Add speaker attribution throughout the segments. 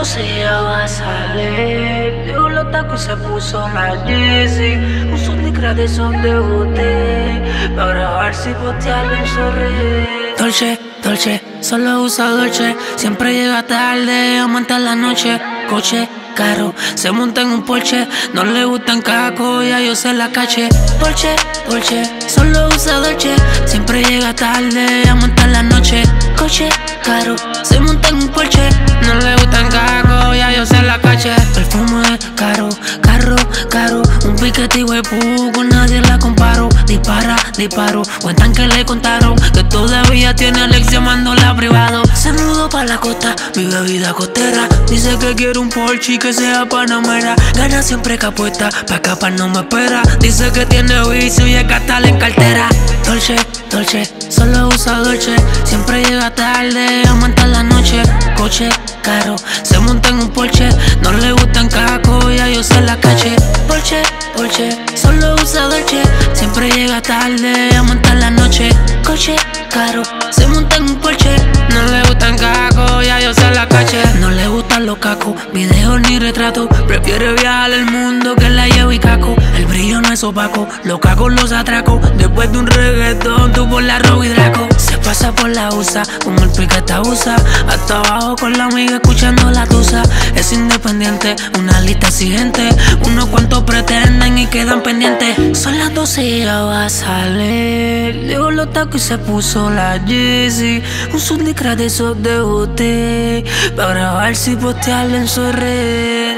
Speaker 1: 12 ya va a salir. Digo los tacos y se puso la Yeezy. Un son de son de bote. Pa' grabar si postearlo en su red. Dolce, Dolce, solo usa Dolce. Siempre llega tarde, aumenta la noche. Coche caro, se monta en un Porsche. No le gustan cacos, ya yo se la caché. Dolce, Dolce, solo usa Dolce. Siempre llega tarde, aumenta la noche. Coche caro, se monta en un Porsche. No le gustan cacos, ya yo se la caché. Perfume caro, carro caro. Un piquete y huepu, con nadie la comparo. Dispara, disparo, cuentan que le contaron que todavía tiene lección, mándola privado. Se mudó pa' la costa, vive vida costera. Dice que quiere un Porsche y que sea panamera. Gana siempre que apuesta, pa' escapar no me espera. Dice que tiene vicio y es gastar en cartera. Dolce, Dolce, solo usa Dolce. Siempre llega tarde, aumenta la noche. Coche caro, se monta en un Porsche. No le gustan cacos, ya yo se la caché. Dolce, Dolce, solo usa Dolce. Siempre llega tarde, aumenta la noche. Coche caro, se monta en un Porsche. No le gustan cacos, ya yo se la caché. No le gustan los cacos, videos ni retratos. Prefiere viajar el mundo que la llevo y caco. El brillo no es opaco, los cacos los atraco. Después de un reggaetón, tú por la Robo y Draco. Se pasa por la USA, como el piqueta usa. Hasta abajo con la amiga escuchando la tusa. Es independiente, una lista exigente. Unos cuantos pretenden y quedan pendientes. Son las 12 y ya va a salir. Digo los tacos y se puso la Yeezy. Un sundicra de esos de bote. Pa' grabar si postearlo en su red.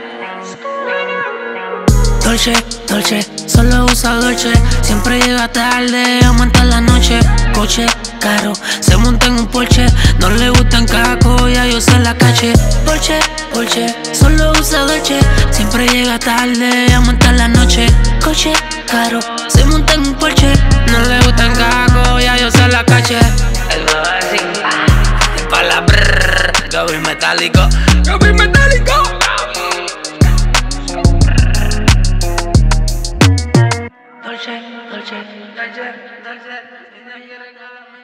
Speaker 1: Dolce, Dolce, solo usa Dolce. Siempre llega tarde, aumenta la noche. Coche caro, se monta en un Porsche. No le gustan cacos, ya yo se la caché. Dolce, Dolce, solo usa Dolce. Siempre llega tarde, aumenta la noche. Coche caro, se monta en un Porsche. No le gustan cacos, ya yo se la caché. El así, es pa' la brrr. Gaby metálico, Gaby metálico. Dolce, Dolce, Dolce, Dolce,